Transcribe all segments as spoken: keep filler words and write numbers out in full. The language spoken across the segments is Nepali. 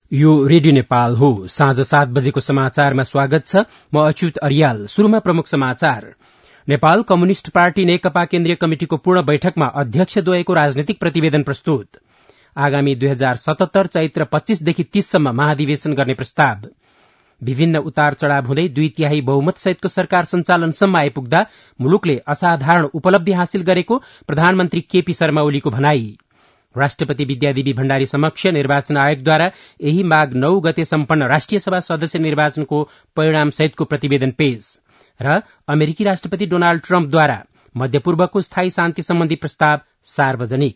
यो रेडियो नेपाल हो। साँझ सात बजेको समाचारमा स्वागत छ। म अच्युत अरियाल। शुरूमा प्रमुख समाचार। नेपाल कम्युनिष्ट पार्टी नेकपा केन्द्रीय कमिटिको पूर्ण बैठकमा अध्यक्षद्वयको राजनीतिक प्रतिवेदन प्रस्तुत। आगामी दुई हजार सतहत्तर चैत्र पच्चीसदेखि तीससम्म महाधिवेशन गर्ने प्रस्ताव। विभिन्न उतार चढ़ाव हुँदै दुई तिहाई बहुमत सहितको सरकार सञ्चालनसम्म आइपुग्दा मुलुकले असाधारण उपलब्धि हासिल गरेको प्रधानमन्त्री केपी शर्मा ओलीको भनाई। राष्ट्रपति विद्यादेवी भण्डारी समक्ष निर्वाचन आयोगद्वारा यही माघ नौ गते सम्पन्न राष्ट्रिय सभा सदस्य निर्वाचनको परिणाम सहितको प्रतिवेदन पेश। र अमेरिकी राष्ट्रपति डोनाल्ड ट्रम्पद्वारा मध्यपूर्वको स्थायी शान्ति सम्बन्धी प्रस्ताव सार्वजनिक।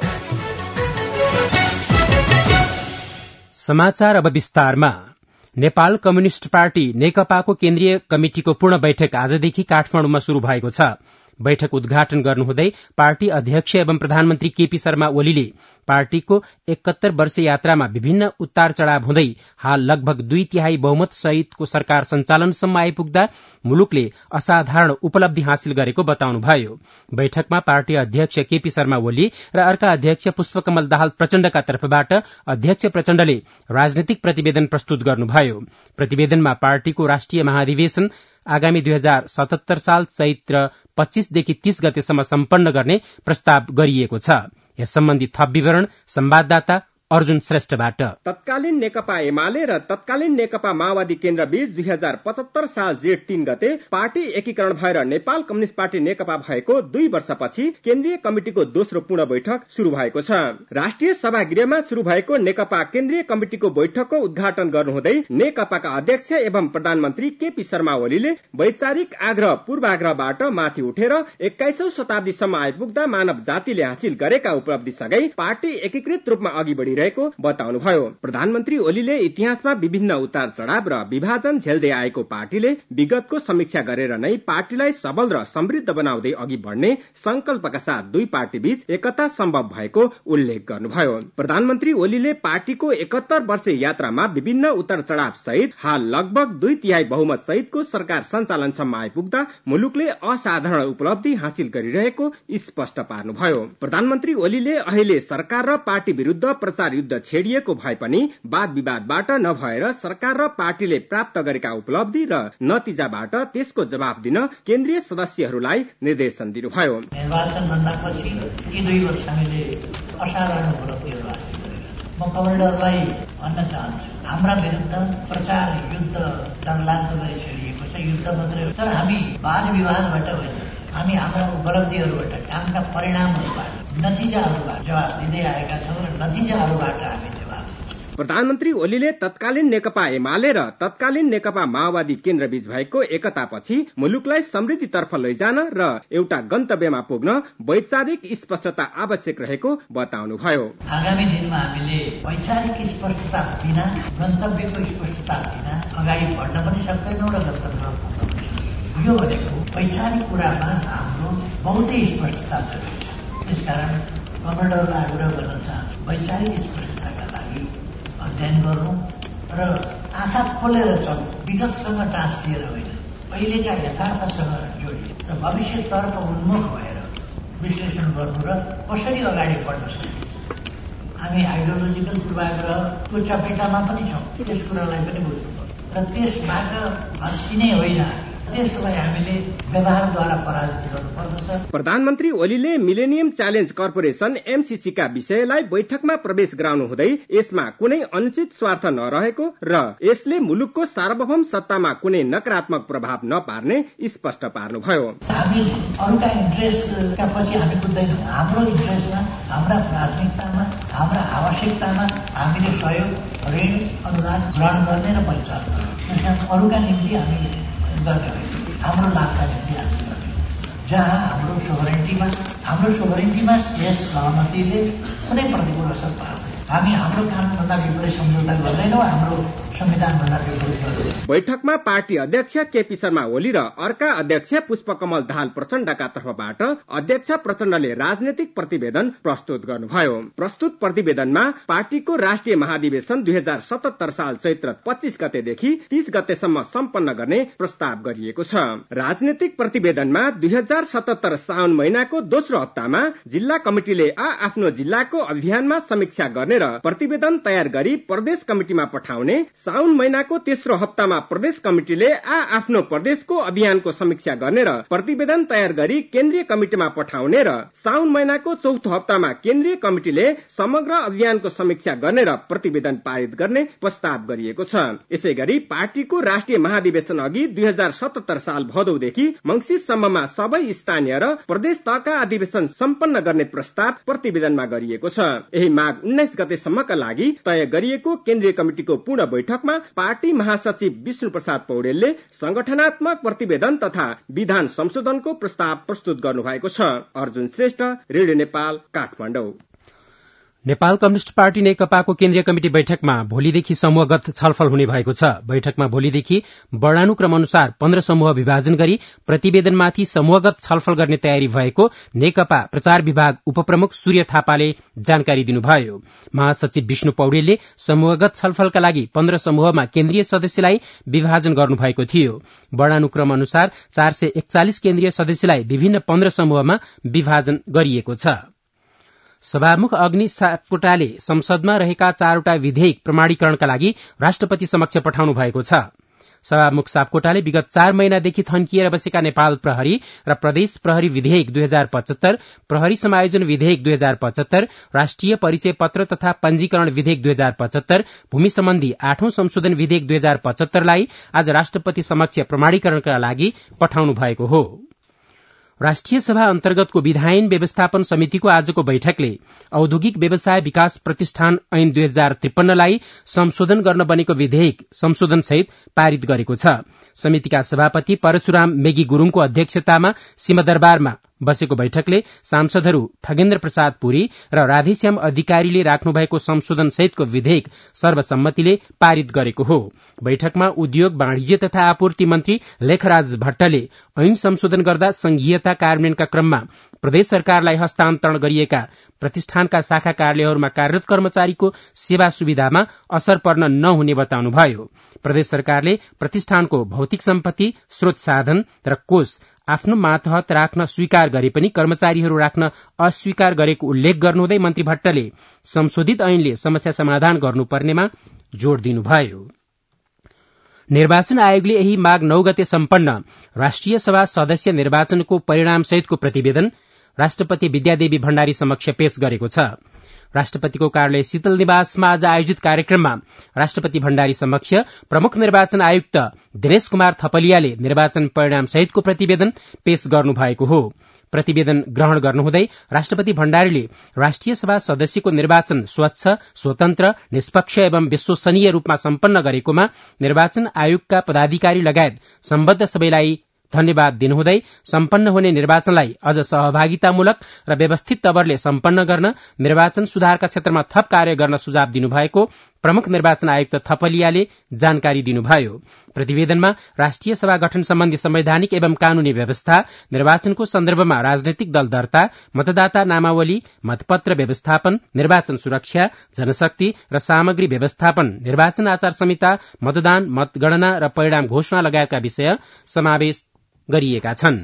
समाचार अब विस्तारमा। नेपाल कम्युनिष्ट पार्टी नेकपाको केन्द्रीय कमिटिको पूर्ण बैठक आजदेखि काठमाडौँमा शुरू भएको छ। बैठक उद्घाटन गर्नुहुँदै पार्टी अध्यक्ष एवं प्रधानमन्त्री केपी शर्मा ओलीले पार्टीको एकहत्तर वर्ष यात्रामा विभिन्न उतार चढ़ाव हुँदै हाल लगभग दुई तिहाई बहुमत सहितको सरकार सञ्चालनसम्म आइपुग्दा मुलुकले असाधारण उपलब्धि हासिल गरेको बताउनुभयो। बैठकमा पार्टी अध्यक्ष केपी शर्मा ओली र अर्का अध्यक्ष पुष्पकमल दाहाल प्रचण्डका तर्फबाट अध्यक्ष प्रचण्डले राजनीतिक प्रतिवेदन प्रस्तुत गर्नुभयो। प्रतिवेदनमा पार्टीको राष्ट्रिय महाधिवेशन आगामी दुई हजार सतहत्तर साल चैत्र पच्चीसदेखि तीस गतेसम्म सम्पन्न गर्ने प्रस्ताव गरिएको छ। यस सम्बन्धी थप विवरण संवाददाता अर्जुन श्रेष्ठबाट। तत्कालीन नेकपा एमाले र तत्कालीन नेकपा माओवादी केन्द्र बीच दुई हजार पचहत्तर साल जेठ तीन गते पार्टी एकीकरण भएर नेपाल कम्युनिष्ट पार्टी नेकपा भएको दुई वर्षपछि केन्द्रीय कमिटिको दोस्रो पूर्ण बैठक शुरू भएको छ। राष्ट्रिय सभागृहमा शुरू भएको नेकपा केन्द्रीय कमिटिको बैठकको उद्घाटन गर्नुहुँदै नेकपाका अध्यक्ष एवं प्रधानमन्त्री केपी शर्मा ओलीले वैचारिक आग्रह पूर्वाग्रहबाट माथि उठेर एक्काइसौं शताब्दीसम्म आइपुग्दा मानव जातिले हासिल गरेका उपलब्धिसँगै पार्टी एकीकृत रूपमा अघि बढ़िरहेको बताउनुभयो। प्रधानमन्त्री ओलीले इतिहासमा विभिन्न उतार चढ़ाव र विभाजन झेल्दै आएको पार्टीले विगतको समीक्षा गरेर नै पार्टीलाई सबल र समृद्ध बनाउँदै अघि बढ़ने संकल्पका साथ दुई पार्टी बीच एकता सम्भव भएको उल्लेख गर्नुभयो। प्रधानमन्त्री ओलीले पार्टीको एकहत्तर वर्ष यात्रामा विभिन्न उतार चढ़ाव सहित हाल लगभग दुई तिहाई बहुमत सहितको सरकार सञ्चालनसम्म आइपुग्दा मुलुकले असाधारण उपलब्धि हासिल गरिरहेको स्पष्ट पार्नुभयो। प्रधानमन्त्री ओलीले अहिले सरकार र पार्टी विरुद्ध प्रचार युद्ध छेडिएको भए पनि वाद विवादबाट नभएर सरकार र पार्टीले प्राप्त गरेका उपलब्धि र नतिजाबाट त्यसको जवाब दिन केन्द्रीय सदस्यहरूलाई निर्देशन दिनुभयो। निर्वाचन भन्दा पछि यी दुई वर्ष हामीले असाधारण उपलब्धिहरू हासिल गरेका। म कमान्डरलाई भन्न चाहन्छु, हाम्रा विरुद्ध प्रचार युद्ध डरलाग्दो गरी छेडिएको छ। युद्ध मात्रै तर हामी वाद विवादबाट होइन, हामी हाम्रा उपलब्धिहरूबाट, कामका परिणामहरूबाट, नतिजाहरूबाट जवाब दिँदै आएका छौँ र नतिजाहरूबाट हामी जवाब दिन्छौँ। प्रधानमन्त्री ओलीले तत्कालीन नेकपा एमाले र तत्कालीन नेकपा माओवादी केन्द्र बीच भएको एकतापछि मुलुकलाई समृद्धितर्फ लैजान र एउटा गन्तव्यमा पुग्न वैचारिक स्पष्टता आवश्यक रहेको बताउनुभयो। आगामी दिनमा हामीले वैचारिक स्पष्टता बिना, गन्तव्यको स्पष्टता बिना अगाडि बढ्न पनि सक्दैनौँ र गन्तव्यमा पुग्न पनि सक्दैनौँ। यो भनेको वैचारिक कुरामा हाम्रो बहुतै स्पष्टता जरुरी छ। त्यसकारण कमान्डरलाई आग्रह गर्न चाहन्छु, वैचारिक स्पष्टताका लागि अध्ययन गर्नु र आँखा खोलेर चल्नु, विगतसँग टाँसिएर होइन, अहिलेका यथार्थसँग जोडी र भविष्यतर्फ उन्मुख भएर विश्लेषण गर्नु र कसरी अगाडि बढ्न सकिन्छ। हामी आइडियोलोजिकल पूर्वाग्रहको चपेटामा पनि छौँ, त्यस कुरालाई पनि बुझ्नुपर्छ र त्यसबाट हस्किने होइन, त्यसलाई हामीले व्यवहारद्वारा पराजित गर्नुपर्दछ। प्रधानमन्त्री ओलीले मिलेनियम च्यालेन्ज कर्पोरेशन एमसीसी का विषयलाई बैठकमा प्रवेश गराउनु हुँदै यसमा कुनै अनुचित स्वार्थ नरहेको र यसले मुलुकको सार्वभौम सत्तामा कुनै नकारात्मक प्रभाव नपार्ने स्पष्ट पार्नुभयो। हामी अरूका इन्ट्रेस्टका पछि हामी कुद्दैनौँ। हाम्रो इन्ट्रेस्टमा, हाम्रा प्राथमिकतामा, हाम्रा आवश्यकतामा हामीले सहयोग, ऋण, अनुदान ग्रहण गर्ने र परिचालन गर्ने। अरूका निम्ति हामी गर्ने होइन, हाम्रो लाभका निम्ति हामी गर्ने। जहाँ हाम्रो सोभरेन्टीमा हाम्रो सोभरेन्टीमा यस सहमतिले कुनै प्रतिकूल असर पार्दैन। हामी हाम्रो कामभन्दा विपरीत सम्झौता गर्दैनौँ, हाम्रो संविधानभन्दा विपरीत गर्दैनौँ। बैठकमा पार्टी अध्यक्ष केपी शर्मा ओली र अर्का अध्यक्ष पुष्पकमल दाहाल प्रचण्डका तर्फबाट अध्यक्ष प्रचण्डले राजनैतिक प्रतिवेदन प्रस्तुत गर्नुभयो। प्रस्तुत प्रतिवेदनमा पार्टीको राष्ट्रिय महाधिवेशन दुई हजार सतहत्तर साल चैत्र पच्चीस गतेदेखि तीस गतेसम्म सम्पन्न गर्ने प्रस्ताव गरिएको छ। राजनैतिक प्रतिवेदनमा दुई हजार सतहत्तर साउन महिनाको दोस्रो हप्तामा जिल्ला कमिटिले आ आफ्नो जिल्लाको अभियानमा समीक्षा गर्ने गर्ने र प्रतिवेदन तयार गरी प्रदेश कमिटिमा पठाउने, साउन महिनाको तेस्रो हप्तामा प्रदेश कमिटिले आ आफ्नो प्रदेशको अभियानको समीक्षा गर्ने र प्रतिवेदन तयार गरी केन्द्रीय कमिटिमा पठाउने र साउन महिनाको चौथो हप्तामा केन्द्रीय कमिटिले समग्र अभियानको समीक्षा गर्ने र प्रतिवेदन पारित गर्ने प्रस्ताव गरिएको छ। यसै गरी पार्टीको राष्ट्रिय महाधिवेशन अघि दुई हजार सतहत्तर साल भदौदेखि मंसिरसम्ममा सबै स्थानीय र प्रदेश तहका अधिवेशन सम्पन्न गर्ने प्रस्ताव प्रतिवेदनमा गरिएको छ। यही माघ उन्नाइस गतेसम्मका लागि तय गरिएको केन्द्रीय कमिटिको पूर्ण बैठकमा पार्टी महासचिव विष्णु प्रसाद पौडेलले संगठनात्मक प्रतिवेदन तथा विधान संशोधनको प्रस्ताव प्रस्तुत गर्नु भएको छ। Arjun Shrestha, radio Nepal, Kathmandu. Nepal communist party नेकपाको केन्द्रीय कमिटी बैठकमा भोलिदेखि समूहगत छलफल हुने भएको छ। बैठकमा भोलिदेखि वर्णानुक्रम अनुसार पन्ध्र समूह विभाजन गरी प्रतिवेदनमाथि समूहगत छलफल गर्ने तयारी भएको नेकपा प्रचार विभाग उपप्रमुख सूर्य थापाले जानकारी दिनुभयो। महासचिव विष्णु पौडेलले समूहगत छलफलका लागि पन्ध्र समूहमा केन्द्रीय सदस्यलाई विभाजन गर्नुभएको थियो। वर्णानुक्रम अनुसार चार सय एकचालिस केन्द्रीय सदस्यलाई विभिन्न पन्ध्र समूहमा विभाजन गरिएको छ। सभामुख अग्नि सापकोटाले संसदमा रहेका चारवटा विधेयक प्रमाणीकरणका लागि राष्ट्रपति समक्ष पठाउनु भएको छ। सभामुख सापकोटाले विगत चार महिनादेखि थन्किएर बसेका नेपाल प्रहरी र प्रदेश प्रहरी विधेयक दुई हजार पचहत्तर, प्रहरी समायोजन विधेयक दुई हजार पचहत्तर, राष्ट्रिय परिचय पत्र तथा पंजीकरण विधेयक दुई हजार पचहत्तर, भूमि सम्बन्धी आठौं संशोधन विधेयक दुई हजार पचहत्तरलाई आज राष्ट्रपति समक्ष प्रमाणीकरणका लागि पठाउनु भएको हो। राष्ट्रिय सभा अन्तर्गतको विधायन व्यवस्थापन समितिको आजको बैठकले औद्योगिक व्यवसाय विकास प्रतिष्ठान ऐन दुई हजार त्रिपन्नलाई संशोधन गर्न बनेको विधेयक संशोधन सहित पारित गरेको छ। समितिका सभापति परशुराम मेगी गुरूङको अध्यक्षतामा सिंहदरबारमा बसेको बैठकले सांसदहरू ठगेन्द्र प्रसाद पुरी र राधेश्याम अधिकारीले राख्नुभएको संशोधन सहितको विधेयक सर्वसम्मतिले पारित गरेको हो। बैठकमा उद्योग, वाणिज्य तथा आपूर्ति मन्त्री लेखराज भट्टले ऐन संशोधन गर्दा संघीयता कार्यान्वयनका क्रममा प्रदेश सरकारलाई हस्तान्तरण गरिएका प्रतिष्ठानका शाखा कार्यालयहरूमा कार्यरत कर्मचारीको सेवा सुविधामा असर पर्न नहुने बताउनुभयो। प्रदेश सरकारले प्रतिष्ठानको भौतिक सम्पत्ति, स्रोत साधन र कोष आफ्नो मातहत राख्न स्वीकार गरे पनि कर्मचारीहरू राख्न अस्वीकार गरेको उल्लेख गर्नुहुँदै मन्त्री भट्टले संशोधित ऐनले समस्या समाधान गर्नुपर्नेमा जोड़ दिनुभयो। निर्वाचन आयोगले यही माघ नौ गते सम्पन्न राष्ट्रिय सभा सदस्य निर्वाचनको परिणामसहितको प्रतिवेदन राष्ट्रपति विद्यादेवी भण्डारी समक्ष पेश गरेको छ। राष्ट्रपतिको कार्यालय शीतल निवासमा आज आयोजित कार्यक्रममा राष्ट्रपति भण्डारी समक्ष प्रमुख निर्वाचन आयुक्त दिनेश कुमार थपलियाले निर्वाचन परिणाम सहितको प्रतिवेदन पेश गर्नुभएको हो। प्रतिवेदन ग्रहण गर्नुहुँदै राष्ट्रपति भण्डारीले राष्ट्रिय सभा सदस्यको निर्वाचन स्वच्छ, स्वतन्त्र, निष्पक्ष एवं विश्वसनीय रूपमा सम्पन्न गरेकोमा निर्वाचन आयोगका पदाधिकारी लगायत सम्बद्ध सबैलाई धन्यवाद दिनुहुँदै सम्पन्न हुने निर्वाचनलाई अझ सहभागितामूलक र व्यवस्थित तवरले सम्पन्न गर्न निर्वाचन सुधारका क्षेत्रमा थप कार्य गर्न सुझाव दिनुभएको प्रमुख निर्वाचन आयुक्त थपलियाले जानकारी दिनुभयो। प्रतिवेदनमा राष्ट्रिय सभा गठन सम्बन्धी संवैधानिक एवं कानूनी व्यवस्था, निर्वाचनको सन्दर्भमा राजनैतिक दल दर्ता, मतदाता नामावली, मतपत्र व्यवस्थापन, निर्वाचन सुरक्षा, जनशक्ति र सामग्री व्यवस्थापन, निर्वाचन आचार संहिता, मतदान, मतगणना र परिणाम घोषणा लगायतका विषय समावेश गरिएका छन्।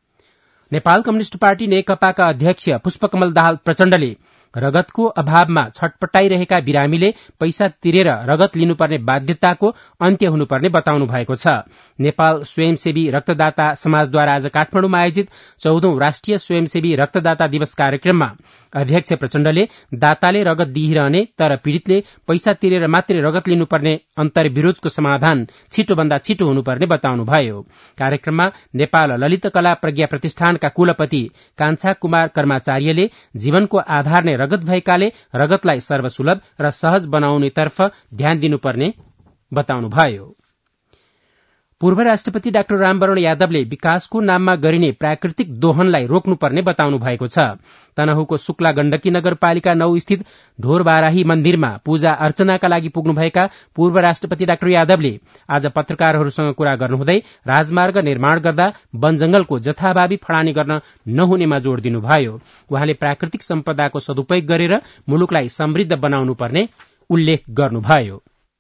नेपाल कम्युनिष्ट पार्टी नेकपाका अध्यक्ष पुष्पकमल दाहाल प्रचण्डले रगतको अभावमा छटपटाइरहेका बिरामीले पैसा तिरेर रगत लिनुपर्ने बाध्यताको अन्त्य हुनुपर्ने बताउनु भएको छ। नेपाल स्वयंसेवी रक्तदाता समाजद्वारा आज काठमाडौँमा आयोजित चौधौं राष्ट्रिय स्वयंसेवी रक्तदाता दिवस कार्यक्रममा अध्यक्ष प्रचण्डले दाताले रगत दिइरहने तर पीड़ितले पैसा तिरेर मात्रै रगत लिनुपर्ने अन्तर्विरोधको समाधान छिटोभन्दा छिटो हुनुपर्ने बताउनुभयो। कार्यक्रममा नेपाल ललित कला प्रज्ञा प्रतिष्ठानका कुलपति कान्छा कुमार कर्माचार्यले जीवनको आधार नै रगत भएकाले रगतलाई सर्वसुलभ र सहज बनाउनेतर्फ ध्यान दिनुपर्ने बताउनुभयो। पूर्व राष्ट्रपति डाक्टर रामवरण यादवले विकासको नाममा गरिने प्राकृतिक दोहनलाई रोक्नुपर्ने बताउनु भएको छ। तनहुको शुक्ला गण्डकी नगरपालिका नौ स्थित ढोरबाराही मन्दिरमा पूजा अर्चनाका लागि पुग्नुभएका पूर्व राष्ट्रपति डाक्टर यादवले आज पत्रकारहरूसँग कुरा गर्नुहुँदै राजमार्ग निर्माण गर्दा वन जंगलको जथाभावी फडानी गर्न नहुनेमा जोड़ दिनुभयो। उहाँले प्राकृतिक सम्पदाको सदुपयोग गरेर मुलुकलाई समृद्ध बनाउनुपर्ने उल्लेख गर्नुभयो।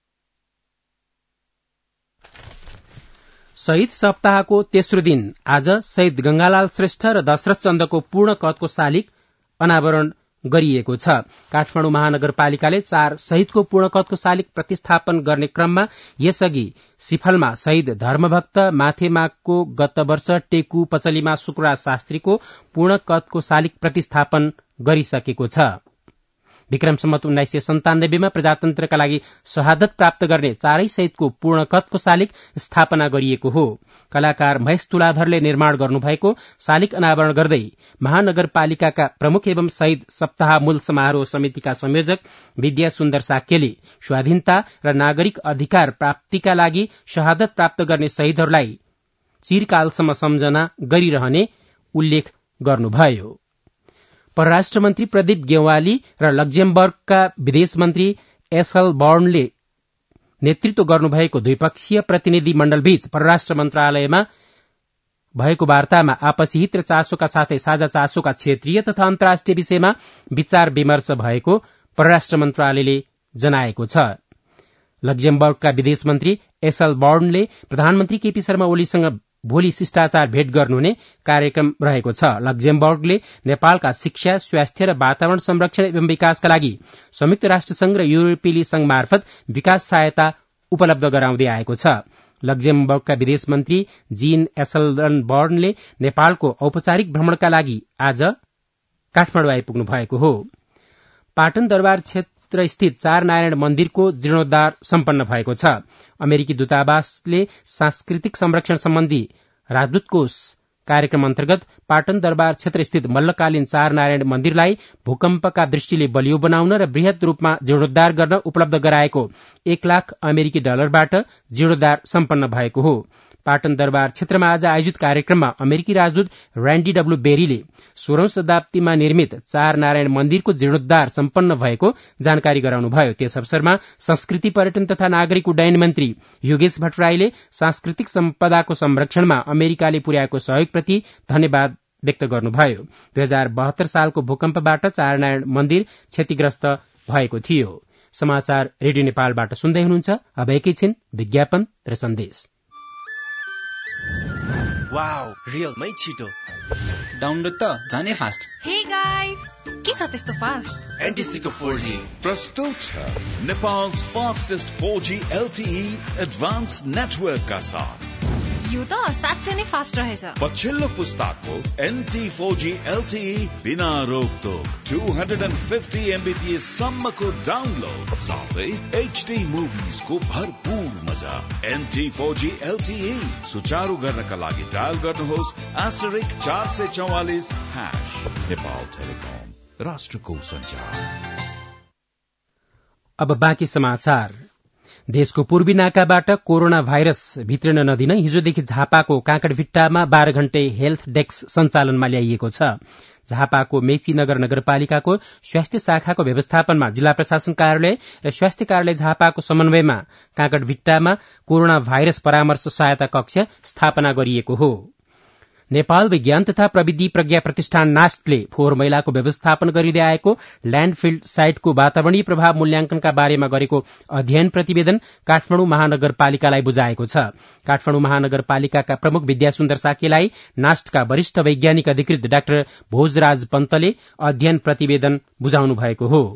शहीद सप्ताहको तेस्रो दिन आज शहीद गंगालाल श्रेष्ठ र दशरथ चन्दको पूर्ण कदको शालिग अनावरण गरिएको छ। काठमाडौँ महानगरपालिकाले चार शहीदको पूर्णकदको शालिग प्रतिस्थापन गर्ने क्रममा यसअघि सिफलमा शहीद धर्मभक्त माथेमाको गत वर्ष टेकु पचलीमा शुक्रराज शास्त्रीको पूर्णकदको शालिग प्रतिस्थापन गरिसकेको छ। विक्रम सम्वत उन्नाइस सय सन्तानब्बेमा प्रजातन्त्रका लागि शहादत प्राप्त गर्ने चारै सहितको पूर्णकदको शालिग स्थापना गरिएको हो। कलाकार महेश तुलाधरले निर्माण गर्नुभएको शालिग अनावरण गर्दै महानगरपालिकाका प्रमुख एवं शहीद सप्ताह मूल समारोह समितिका संयोजक विद्या सुन्दर साक्यले स्वाधीनता र नागरिक अधिकार प्राप्तिका लागि शहादत प्राप्त गर्ने शहीदहरूलाई चिरकालसम्म सम्झना गरिरहने उल्लेख गर्नुभयो। परराष्ट्र मन्त्री प्रदीप गेवाली र लक्जेमबर्गका विदेश मन्त्री एसल बर्नले नेतृत्व गर्नुभएको द्विपक्षीय प्रतिनिधि मण्डलबीच परराष्ट्र मन्त्रालयमा भएको वार्तामा आपसी हित र चासोका साथै साझा चासोका क्षेत्रीय तथा अन्तर्राष्ट्रिय विषयमा विचार विमर्श भएको परराष्ट्र मन्त्रालयले जनाएको छ। लक्जेमबर्गका विदेश मन्त्री एसल बर्नले प्रधानमन्त्री केपी शर्मा ओलीसँग भोलि शिष्टाचार भेट गर्नुहुने कार्यक्रम रहेको छ। लक्जेमबर्गले नेपालका शिक्षा, स्वास्थ्य र वातावरण संरक्षण एवं विकासका लागि संयुक्त राष्ट्रसंघ र युरोपेली संघ मार्फत विकास सहायता उपलब्ध गराउँदै आएको छ। लक्जेमबर्गका विदेश मन्त्री जीन एसलबर्नले नेपालको औपचारिक भ्रमणका लागि आज काठमाडौँ आइपुग्नु भएको हो। पाटन दरबार क्षेत्र स्थित चार नारायण मन्दिरको जीर्णोद्धार सम्पन्न भएको छ। अमेरिकी दूतावासले सांस्कृतिक संरक्षण सम्बन्धी राजदूत कोष कार्यक्रम अन्तर्गत पाटन दरबार क्षेत्र स्थित मल्लकालीन चार नारायण मन्दिरलाई भूकम्पका दृष्टिले बलियो बनाउन र वृहत रूपमा जीर्णोद्धार गर्न उपलब्ध गराएको एक लाख अमेरिकी डलरबाट जीर्णोद्धार सम्पन्न भएको हो। पाटन दरबार क्षेत्रमा आज आयोजित कार्यक्रममा अमेरिकी राजदूत र्यान्डी डब्ल्यू बेरीले सोह्रौं शताब्दीमा निर्मित चार नारायण मन्दिरको जीर्णोद्धार सम्पन्न भएको जानकारी गराउनुभयो। त्यस अवसरमा संस्कृति पर्यटन तथा नागरिक उड्डयन मन्त्री योगेश भट्टराईले सांस्कृतिक सम्पदाको संरक्षणमा अमेरिकाले पुर्याएको सहयोगप्रति धन्यवाद व्यक्त गर्नुभयो। दुई हजार बहत्तर सालको भूकम्पबाट चार नारायण मन्दिर क्षतिग्रस्त भएको थियो। समाचार रेडियो नेपालबाट सुन्दै हुनुहुन्छ। अब एकैछिन विज्ञापन र सन्देश। वाउ, रियलमै छिटो डाउनलोड त जाने फास्ट। हे गाइस, के छ त्यस्तो फास्ट? एन्टिसिको फोर जी प्रस्तुत छ Nepal's fastest four G L T E advance network का साथ। यो त साँच्चै नै फास्ट रहेछ। पछिल्लो पुस्ताको N T four G L T E बिना रोकटोक two hundred fifty megabits सम्मको डाउनलोड साथै H D मुभिज को भरपूर मजा। N T four G L T E सुचारू गर्नका लागि डायल गर्नुहोस् आस्टरिक चार सय चौवालिस हाश। नेपाल टेलिकम, राष्ट्रको संचार। अब बाँकी समाचार। देशको पूर्वी नाकाबाट कोरोना भाइरस भित्रिन नदिन हिजोदेखि झापाको काँकडभिट्टामा बाह्र घण्टे हेल्थ डेस्क सञ्चालनमा ल्याइएको छ। झापाको मेची नगर नगरपालिकाको स्वास्थ्य शाखाको व्यवस्थापनमा जिल्ला प्रशासन कार्यालय र स्वास्थ्य कार्यालय झापाको समन्वयमा काँकडभिट्टामा कोरोना भाइरस परामर्श सहायता कक्ष स्थापना गरिएको हो। नेपाल विज्ञान तथा प्रविधि प्रज्ञा प्रतिष्ठान नास्टले फोहोर मैलाको व्यवस्थापन गरिँदै आएको ल्याण्डफिल्ड साइटको वातावरणीय प्रभाव मूल्याङ्कनका बारेमा गरेको अध्ययन प्रतिवेदन काठमाडौँ महानगरपालिकालाई बुझाएको छ। काठमाडौँ महानगरपालिकाका प्रमुख विद्यासुन्दर साकेलाई नास्टका वरिष्ठ वैज्ञानिक अधिकृत डाक्टर भोजराज पन्तले अध्ययन प्रतिवेदन बुझाउनु भएको हो।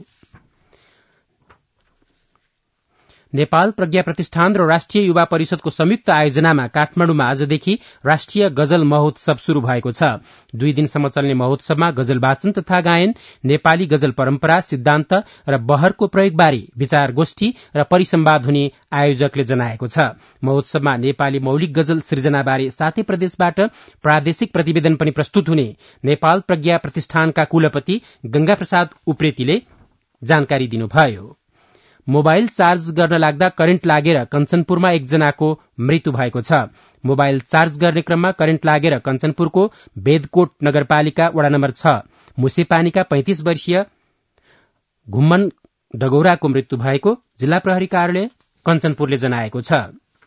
नेपाल प्रज्ञा प्रतिष्ठान र राष्ट्रिय युवा परिषदको संयुक्त आयोजनामा काठमाडौँमा आजदेखि राष्ट्रिय गजल महोत्सव शुरू भएको छ। दुई दिनसम्म चल्ने महोत्सवमा गजल वाचन तथा गायन, नेपाली गजल परम्परा, सिद्धान्त र बहरको प्रयोगबारे विचार गोष्ठी र परिसंवाद हुने आयोजकले जनाएको छ। महोत्सवमा नेपाली मौलिक गजल सृजनाबारे सातै प्रदेशबाट प्रादेशिक प्रतिवेदन पनि प्रस्तुत हुने नेपाल प्रज्ञा प्रतिष्ठानका कुलपति गंगा प्रसाद उप्रेतीले जानकारी दिनुभयो। मोबाइल चार्ज गर्न लाग्दा करेन्ट लागेर कञ्चनपुरमा एकजनाको मृत्यु भएको छ। मोबाइल चार्ज गर्ने क्रममा करेन्ट लागेर कञ्चनपुरको बेदकोट नगरपालिका वडा नम्बर छ मुसेपानीका पैंतीस वर्षीय घुम्मन डगौराको मृत्यु भएको जिल्ला प्रहरी कार्यालय कञ्चनपुरले जनाएको छ।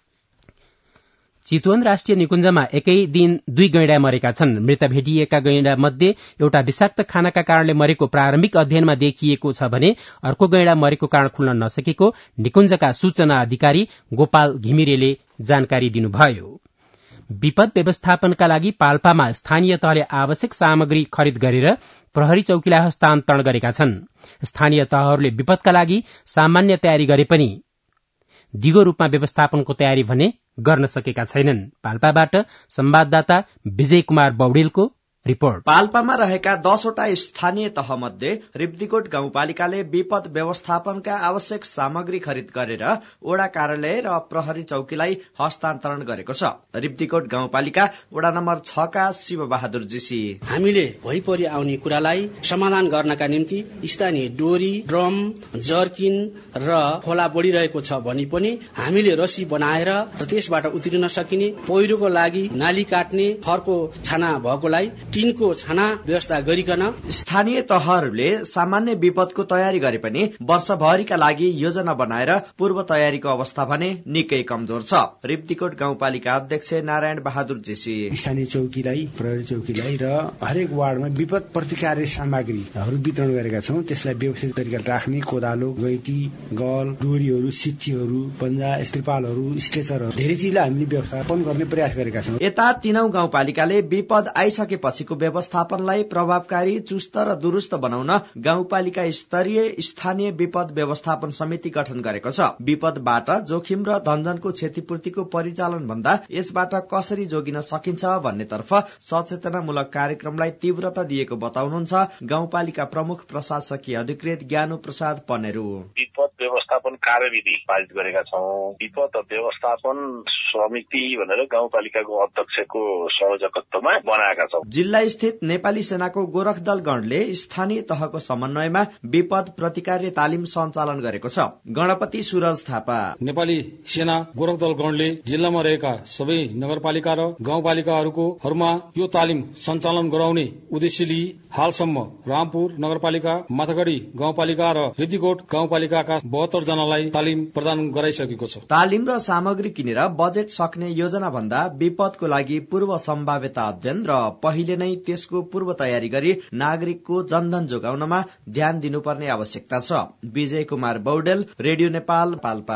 चितवन राष्ट्रिय निकुञ्जमा एकै दिन दुई गैंडा मरेका छन्। मृत भेटिएका गैंडा मध्ये एउटा विषाक्त खानाका कारणले मरेको प्रारम्भिक अध्ययनमा देखिएको छ भने अर्को गैंडा मरेको कारण खुल्न नसकेको निकुञ्जका सूचना अधिकारी गोपाल घिमिरेले जानकारी दिनुभयो। विपद व्यवस्थापनका लागि पाल्पामा स्थानीय तहले आवश्यक सामग्री खरिद गरेर प्रहरी चौकीलाई हस्तान्तरण गरेका छन्। स्थानीय तहहरूले विपदका लागि सामान्य तयारी गरे पनि दिगो रूपमा व्यवस्थापनको तयारी भने गर्न सकेका छैनन्। पाल्पाबाट संवाददाता विजय कुमार बौडेलको रिपोर्ट। पाल्पामा रहेका दसवटा स्थानीय तह मध्ये रिब्दीकोट गाउँपालिकाले विपद व्यवस्थापनका आवश्यक सामग्री खरिद गरेर वडा कार्यालय र प्रहरी चौकीलाई हस्तान्तरण गरेको छ। रिब्दीकोट गाउँपालिका वडा नम्बर छ का शिव बहादुर जीसी, हामीले भइपरि आउने कुरालाई समाधान गर्नका निम्ति स्थानीय डोरी, ड्रम, जर्किन र खोला बढिरहेको छ भने पनि हामीले रसी बनाएर र त्यसबाट उत्रिन सकिने, पहिरोको लागि नाली काट्ने, खरको छाना भएकोलाई टिनको छाना व्यवस्था गरिकन स्थानीय तहहरूले सामान्य विपदको तयारी गरे पनि वर्षभरिका लागि योजना बनाएर पूर्व तयारीको अवस्था भने निकै कमजोर छ। रिब्दीकोट गाउँपालिका अध्यक्ष नारायण बहादुर जेसी, स्थानीय चौकीलाई, प्रहरी चौकीलाई र हरेक वार्डमा विपद प्रतिकार सामग्रीहरू वितरण गरेका छौं। त्यसलाई व्यवस्थित तरिका राख्ने कोदालो, गैती, गल, डोरीहरू, सिच्चीहरू, पन्जा, स्त्रिपालहरू, स्ट्रेचरहरू, धेरै चिजलाई हामीले व्यवस्थापन गर्ने प्रयास गरेका छौं। यता तीनौ गाउँपालिकाले विपद आइसकेपछि को व्यवस्थापनलाई प्रभावकारी, चुस्त र दुरुस्त बनाउन गाउँपालिका स्तरीय स्थानीय विपद व्यवस्थापन समिति गठन गरेको छ। विपदबाट जोखिम र धनजनको क्षतिपूर्तिको परिचालन भन्दा यसबाट कसरी जोगिन सकिन्छ भन्नेतर्फ सचेतनामूलक कार्यक्रमलाई तीव्रता दिएको बताउनुहुन्छ गाउँपालिका प्रमुख प्रशासकीय अधिकृत ज्ञानु प्रसाद पनेरू। विपद व्यवस्थापन कार्यविधि पारित गरेका छौं। विपद व्यवस्थापन समिति भनेर गाउँपालिकाको अध्यक्षको संयोजकत्वमा बनाएका छौं। जिल्ला स्थित नेपाली सेनाको गोरखदल गणले स्थानीय तहको समन्वयमा विपद प्रतिकार तालिम सञ्चालन गरेको छ। गणपति सुरज थापा, नेपाली सेना गोरखदल गणले जिल्लामा रहेका सबै नगरपालिका र गाउँपालिकाहरूको हरुमा यो तालिम सञ्चालन गराउने उद्देश्य लिई हालसम्म रामपुर नगरपालिका, माथागढ़ी गाउँपालिका र रिब्दीकोट गाउँपालिकाका बहत्तर जनालाई तालिम प्रदान गराइसकेको छ। तालिम र सामग्री किनेर बजेट सक्ने योजना भन्दा विपदको लागि पूर्व सम्भाव्यता अध्ययन र पहिले नै त्यसको पूर्व तयारी गरी नागरिकको जनधन जोगाउनमा ध्यान दिनुपर्ने आवश्यकता छ। विजय कुमार बौडेल, रेडियो नेपाल, पाल्पा।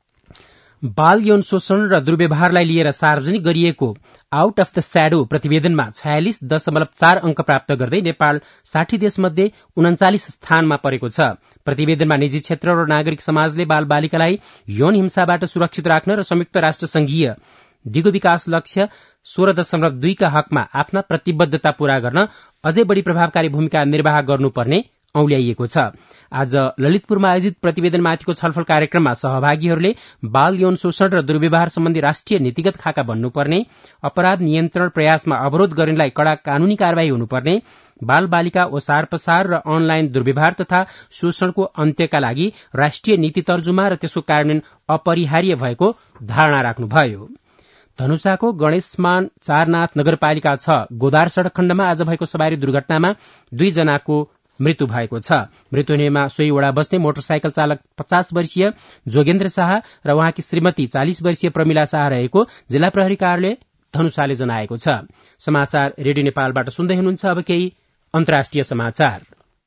बाल यौन शोषण र दुर्व्यवहारलाई लिएर सार्वजनिक गरिएको आउट अफ द स्याडो प्रतिवेदनमा छयालिस दशमलव चार अंक प्राप्त गर्दै नेपाल साठी देशमध्ये उन्चालिस स्थानमा परेको छ। प्रतिवेदनमा निजी क्षेत्र र नागरिक समाजले बाल बालिकालाई यौन हिंसाबाट सुरक्षित राख्न र संयुक्त राष्ट्र संघीय दिगो विकास लक्ष्य सोह्र दशमलव दुई का हकमा आफ्ना प्रतिबद्धता पूरा गर्न अझै बढ़ी प्रभावकारी भूमिका निर्वाह गर्नुपर्ने औल्याइएको छ। आज ललितपुरमा आयोजित प्रतिवेदनमाथिको छलफल कार्यक्रममा सहभागीहरूले बाल यौन शोषण र दुर्व्यवहार सम्बन्धी राष्ट्रिय नीतिगत खाका बन्नुपर्ने, अपराध नियन्त्रण प्रयासमा अवरोध गर्नेलाई कड़ा कानूनी कार्यवाही हुनुपर्ने, बाल बालिका ओसार पसार र अनलाइन दुर्व्यवहार तथा शोषणको अन्त्यका लागि राष्ट्रिय नीति तर्जुमा र त्यसको कार्यान्वयन अपरिहार्य भएको धारणा राख्नुभयो। धनुषाको गणेशमान चारनाथ नगरपालिका छ गोदार सड़क खण्डमा आज भएको सवारी दुर्घटनामा दुई जनाको मृत्यु भएको छ। मृत्यु हुनेमा सोही वडा बस्ने मोटरसाइकल चालक पचास वर्षीय जोगेन्द्र शाह र उहाँकी श्रीमती चालिस वर्षीय प्रमिला शाह रहेको जिल्ला प्रहरी कार्यालय धनुषाले जनाएको छ। समाचार रेडियो नेपालबाट सुन्दै हुनुहुन्छ। अब केही अन्तर्राष्ट्रिय समाचार।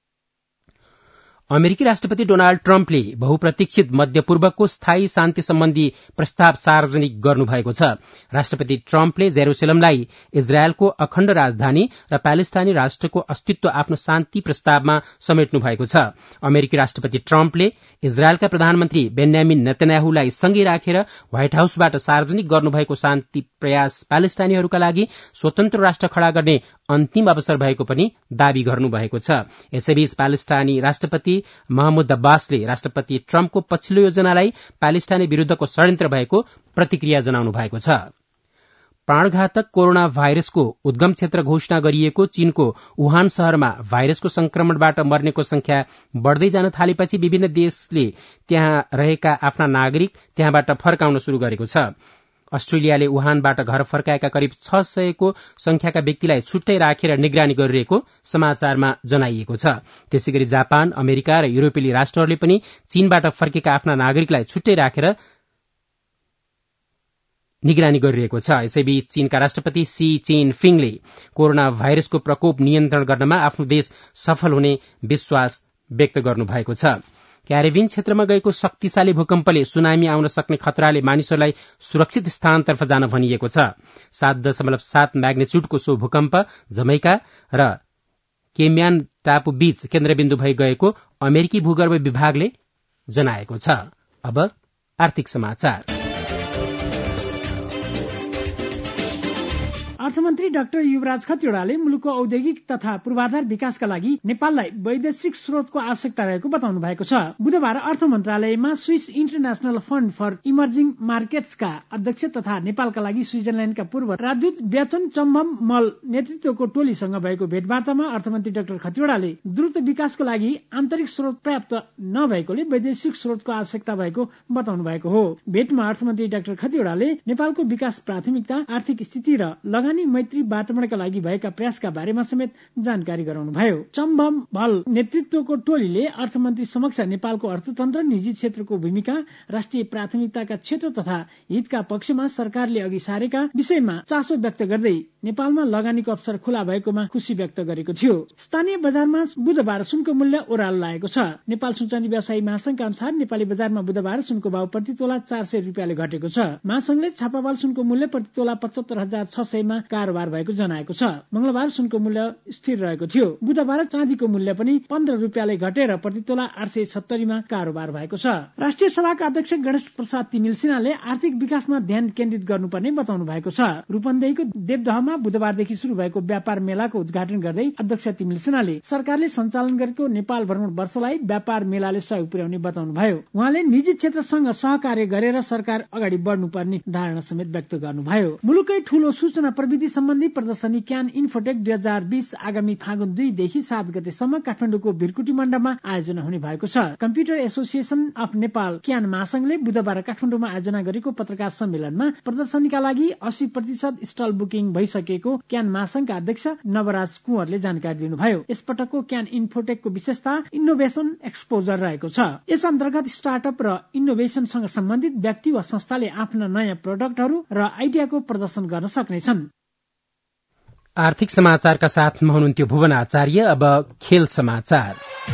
अमेरिकी राष्ट्रपति डोनाल्ड ट्रम्पले बहुप्रतीक्षित मध्यपूर्वको स्थायी शान्ति सम्बन्धी प्रस्ताव सार्वजनिक गर्नुभएको छ। राष्ट्रपति ट्रम्पले जेरूसलमलाई इजरायलको अखण्ड राजधानी र प्यालेस्टाइनी राष्ट्रको अस्तित्व आफ्नो शान्ति प्रस्तावमा समेट्नु भएको छ। अमेरिकी राष्ट्रपति ट्रम्पले इजरायलका प्रधानमन्त्री बेन्यामिन नेतन्याहुलाई सँगै राखेर व्हाइट हाउसबाट सार्वजनिक गर्नुभएको शान्ति प्रयास प्यालेस्टाइनीहरूका लागि स्वतन्त्र राष्ट्र खड़ा गर्ने अन्तिम अवसर भएको पनि दावी गर्नुभएको छ। यसैबीच प्यालेस्टाइनी राष्ट्रपति महमुद अब्बासले राष्ट्रपति ट्रम्पको पछिल्लो योजनालाई प्यालेस्टाइनी विरूद्धको षड्यन्त्र भएको प्रतिक्रिया जनाउनु भएको छ। प्राणघातक कोरोना भाइरसको उद्गम क्षेत्र घोषणा गरिएको चीनको वुहान शहरमा भाइरसको संक्रमणबाट मर्नेको संख्या बढ़दै जान थालेपछि विभिन्न देशले त्यहाँ रहेका आफ्ना नागरिक त्यहाँबाट फर्काउन शुरू गरेको छ। अस्ट्रेलियाले वुहानबाट घर फर्काएका करिब छ सयको संख्याका व्यक्तिलाई छुट्टै राखेर निगरानी गरिरहेको समाचारमा जनाइएको छ। त्यसैगरी जापान, अमेरिका र युरोपेली राष्ट्रहरूले पनि चीनबाट फर्केका आफ्ना नागरिकलाई छुट्टै राखेर निगरानी गरिरहेको छ। यसैबीच चीनका राष्ट्रपति सी चिनफिङले कोरोना भाइरसको प्रकोप नियन्त्रण गर्नमा आफ्नो देश सफल हुने विश्वास व्यक्त गर्नुभएको छ। क्यारेबियन क्षेत्रमा गएको शक्तिशाली भूकम्पले सुनामी आउन सक्ने खतराले मानिसहरूलाई सुरक्षित स्थानतर्फ जान भनिएको छ। सात दशमलव सात म्याग्नेच्युडको सो भूकम्प जमैका र केम्यान टापु बीच केन्द्रबिन्दु भई गएको अमेरिकी भूगर्भ विभागले जनाएको छ। अब आर्थिक समाचार। अर्थमन्त्री डाक्टर युवराज खतिवड़ाले मुलुकको औद्योगिक तथा पूर्वाधार विकासका लागि नेपाललाई वैदेशिक स्रोतको आवश्यकता रहेको बताउनु भएको छ। बुधबार अर्थ मन्त्रालयमा Swiss international fund for emerging मार्केट्सका अध्यक्ष तथा नेपालका लागि स्विजरल्याण्डका पूर्व राजदूत व्याचन चम्बम मल नेतृत्वको टोलीसँग भएको भेटवार्तामा अर्थमन्त्री डाक्टर खतिवड़ाले द्रुत विकासको लागि आन्तरिक स्रोत पर्याप्त नभएकोले वैदेशिक स्रोतको आवश्यकता भएको बताउनु भएको हो। भेटमा अर्थमन्त्री डाक्टर खतिवड़ाले नेपालको विकास प्राथमिकता, आर्थिक स्थिति र लगानी मैत्री वातावरणका लागि भएका प्रयासका बारेमा समेत जानकारी गराउनुभयो। चम्बम भल नेतृत्वको टोलीले अर्थमन्त्री समक्ष नेपालको अर्थतन्त्र, निजी क्षेत्रको भूमिका, राष्ट्रिय प्राथमिकताका क्षेत्र तथा हितका पक्षमा सरकारले अघि सारेका विषयमा चासो व्यक्त गर्दै नेपालमा लगानीको अवसर खुला भएकोमा खुशी व्यक्त गरेको थियो। स्थानीय बजारमा बुधबार सुनको मूल्य ओह्रालो लागेको छ। नेपाल सुनचाँदी व्यवसायी महासंघका अनुसार नेपाली बजारमा बुधबार सुनको भाव प्रति तोला चार सय रुपियाँले घटेको छ। महासंघले छापामाल सुनको मूल्य प्रति तोला पचहत्तर हजार छ सयमा कारोबार भएको जनाएको छ। मंगलबार सुनको मूल्य स्थिर रहेको थियो। बुधबार चाँदीको मूल्य पनि पन्ध्र रुपियाँले घटेर प्रति तोला आठ सय सत्तरीमा कारोबार भएको छ। राष्ट्रिय सभाका अध्यक्ष गणेश प्रसाद तिमिल सिन्हाले आर्थिक विकासमा ध्यान केन्द्रित गर्नुपर्ने बताउनु भएको छ। रूपन्देहीको देवदहमा बुधबारदेखि शुरू भएको व्यापार मेलाको उद्घाटन गर्दै अध्यक्ष तिमिल सिन्हाले सरकारले सञ्चालन गरेको नेपाल भ्रमण वर्षलाई व्यापार मेलाले सहयोग पुर्याउने बताउनु भयो। उहाँले निजी क्षेत्रसँग सहकार्य गरेर सरकार अगाडि बढ्नुपर्ने धारणा समेत व्यक्त गर्नुभयो। मुलुकै ठूलो सूचना प्रविधि सम्बन्धी प्रदर्शनी क्यान इन्फोटेक दुई हजार बीस आगामी फागुन दुईदेखि सात गतेसम्म काठमाडौँको भिरकुटी मण्डपमा आयोजना हुने भएको छ। Computer association of Nepal CAN महासंघले बुधबार काठमाडौँमा आयोजना गरेको पत्रकार सम्मेलनमा प्रदर्शनीका लागि अस्सी प्रतिशत स्टल बुकिङ भइसकेको क्यान महासंघका अध्यक्ष नवराज कुँवरले जानकारी दिनुभयो। यसपटकको क्यान इन्फोटेकको विशेषता इनोभेशन एक्सपोजर रहेको छ। यस अन्तर्गत स्टार्टअप र इनोभेशनसँग सम्बन्धित व्यक्ति वा संस्थाले आफ्ना नयाँ प्रोडक्टहरू र आइडियाको प्रदर्शन गर्न सक्नेछन्। आर्थिक समाचारका साथमा हुनुहुन्थ्यो भुवन आचार्य। अब खेल समाचार।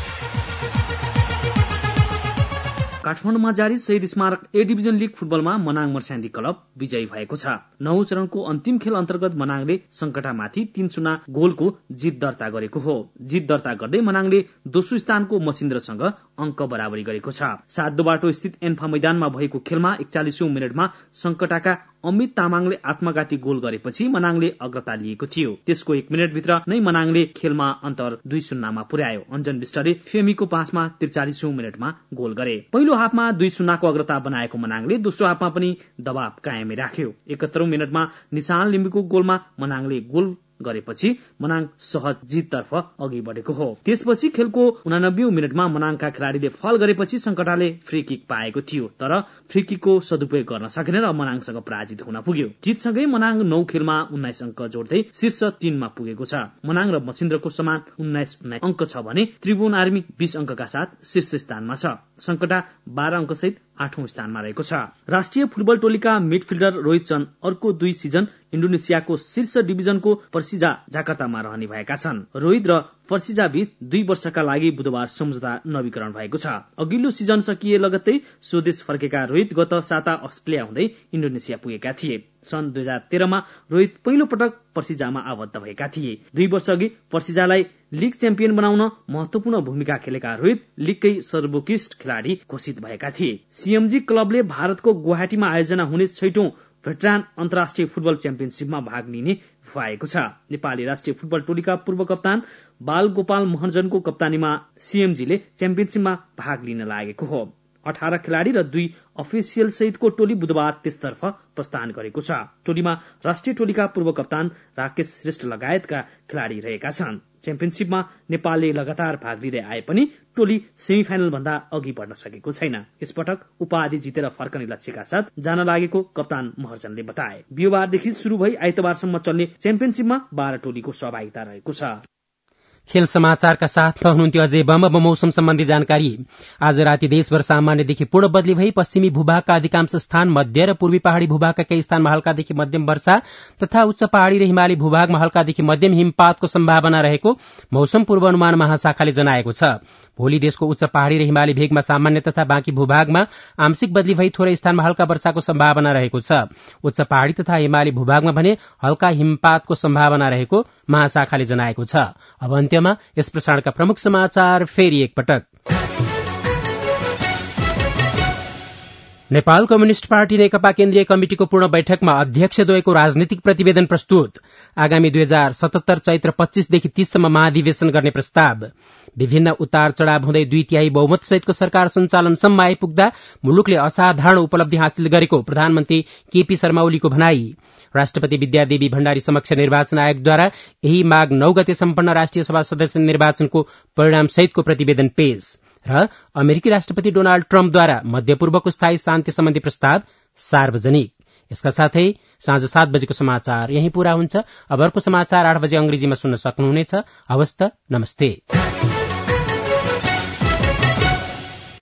काठमाडौँमा जारी शहीद स्मारक ए डिभिजन लीग फुटबलमा मनाङ मर्स्याङ्दी क्लब विजयी भएको छ। नौ चरणको अन्तिम खेल अन्तर्गत मनाङले संकटामाथि तीन शून्य गोलको जित दर्ता गरेको हो। जित दर्ता गर्दै मनाङले दोस्रो स्थानको मसिन्द्रसँग अंक बराबरी गरेको छ। सात बाटो स्थित एन्फा मैदानमा भएको खेलमा एकचालिसौं मिनटमा संकटाका अमित तामाङले आत्मघाती गोल गरेपछि मनाङले अग्रता लिएको थियो। त्यसको एक मिनटभित्र नै मनाङले खेलमा अन्तर दुई शून्यमा पुर्यायो। अञ्जन विष्टले फेमीको पाँचमा त्रिचालिसौं मिनटमा गोल गरे। पहिलो हाफमा दुई शून्यको अग्रता बनाएको मनाङले दोस्रो हाफमा पनि दबाव कायमै राख्यो। एकहत्तरौं मिनटमा निशान लिम्बुको गोलमा मनाङले गोल गरेपछि मनाङ सहज जिततर्फ अघि बढेको हो। त्यसपछि खेलको उनानब्बेौं मिनटमा मनाङका खेलाड़ीले फल गरेपछि संकटाले फ्री किक पाएको थियो, तर फ्री किकको सदुपयोग गर्न सकेन र मनाङसँग पराजित हुन पुग्यो। जितसँगै मनाङ नौ खेलमा उन्नाइस अंक जोड्दै शीर्ष तीनमा पुगेको छ। मनाङ र मसिन्द्रको समान उन्नाइस उन्नाइस अंक छ भने त्रिभुवन आर्मी बीस अंकका साथ शीर्ष स्थानमा छ। संकटा बाह्र अंक सहित आठौं स्थानमा रहेको छ। राष्ट्रिय फुटबल टोलीका मिडफिल्डर रोहित चन्द अर्को दुई सिजन इन्डोनेसियाको शीर्ष डिभिजनको पर्सिजा जाकार्तामा रहने भएका छन्। रोहित र पर्सिजा बीच दुई वर्षका लागि बुधबार सम्झौता नवीकरण भएको छ। अघिल्लो सिजन सकिए लगत्तै स्वदेश फर्केका रोहित गत साता अस्ट्रेलिया हुँदै इन्डोनेसिया पुगेका थिए। सन् दुई हजार तेह्रमा रोहित पहिलो पटक पर्सिजामा आबद्ध भएका थिए। दुई वर्ष अघि पर्सिजालाई लीग च्याम्पियन बनाउन महत्वपूर्ण भूमिका खेलेका रोहित लीगकै सर्वोत्कृष्ट खेलाड़ी घोषित भएका थिए। सीएमजी क्लबले भारतको गुवाहाटीमा आयोजना हुने छैटौं भेटरान अन्तर्राष्ट्रिय फुटबल च्याम्पियनशीपमा भाग लिने भएको छ। नेपाली राष्ट्रिय फुटबल टोलीका पूर्व कप्तान बाल गोपाल महर्जनको कप्तानीमा सीएमजीले च्याम्पियनशीपमा भाग लिन लागेको हो। अठार खेलाड़ी र दुई अफिसियल सहितको टोली बुधबार त्यसतर्फ प्रस्थान गरेको छ। टोलीमा राष्ट्रिय टोलीका पूर्व कप्तान राकेश श्रेष्ठ लगायतका खेलाड़ी रहेका छन्। च्याम्पियनशीपमा नेपालले लगातार भाग लिँदै आए पनि टोली सेमिफाइनल भन्दा अघि बढ्न सकेको छैन। यसपटक उपाधि जितेर फर्कने लक्ष्यका साथ जान लागेको कप्तान महर्जनले बताए। बिहीबारदेखि शुरू भई आइतबारसम्म चल्ने च्याम्पियनशीपमा बाह्र टोलीको सहभागिता रहेको छ। खेल समाचारका साथमा हुनुहुन्थ्यो अझै बम अब मौसम सम्बन्धी जानकारी। आज राति देशभर सामान्यदेखि पूर्ण बदली भई पश्चिमी भूभागका अधिकांश स्थान, मध्य र पूर्वी पहाड़ी भूभागका केही स्थानमा हल्कादेखि मध्यम वर्षा तथा उच्च पहाड़ी र हिमाली भूभागमा हल्कादेखि मध्यम हिमपातको सम्भावना रहेको मौसम पूर्वानुमान महाशाखाले जनाएको छ। भोलि देशको उच्च पहाड़ी र हिमाली भेगमा सामान्य तथा बाँकी भूभागमा आंशिक बदली भई थोरै स्थानमा हल्का वर्षाको सम्भावना रहेको छ। उच्च पहाड़ी तथा हिमाली भूभागमा भने हल्का हिमपातको सम्भावना रहेको महाशाखाले जनाएको छ। अब अन्त्यमा यस प्रसारणका प्रमुख समाचार फेरि एकपटक। नेपाल कम्युनिष्ट पार्टी नेकपा केन्द्रीय कमिटिको पूर्ण बैठकमा अध्यक्षद्वयको राजनीतिक प्रतिवेदन प्रस्तुत। आगामी दुई हजार सतहत्तर चैत्र पच्चीसदेखि तीससम्म महाधिवेशन गर्ने प्रस्ताव। विभिन्न उतार चढ़ाव हुँदै दुई तिहाई बहुमत सहितको सरकार सञ्चालनसम्म आइपुग्दा मुलुकले असाधारण उपलब्धि हासिल गरेको प्रधानमन्त्री केपी शर्मा ओलीको भनाई। राष्ट्रपति विद्यादेवी भण्डारी समक्ष निर्वाचन आयोगद्वारा यही माघ नौ गते सम्पन्न राष्ट्रिय सभा सदस्य निर्वाचनको परिणाम सहितको प्रतिवेदन पेश। र अमेरिकी राष्ट्रपति डोनाल्ड ट्रम्पद्वारा मध्यपूर्वको स्थायी शान्ति सम्बन्धी प्रस्ताव सार्वजनिक। यसका साथै साँझ सात बजेको समाचार यही पूरा हुन्छ। अब अर्को समाचार आठ बजे अंग्रेजीमा सुन्न सक्नुहुनेछ। हवस् त, नमस्ते।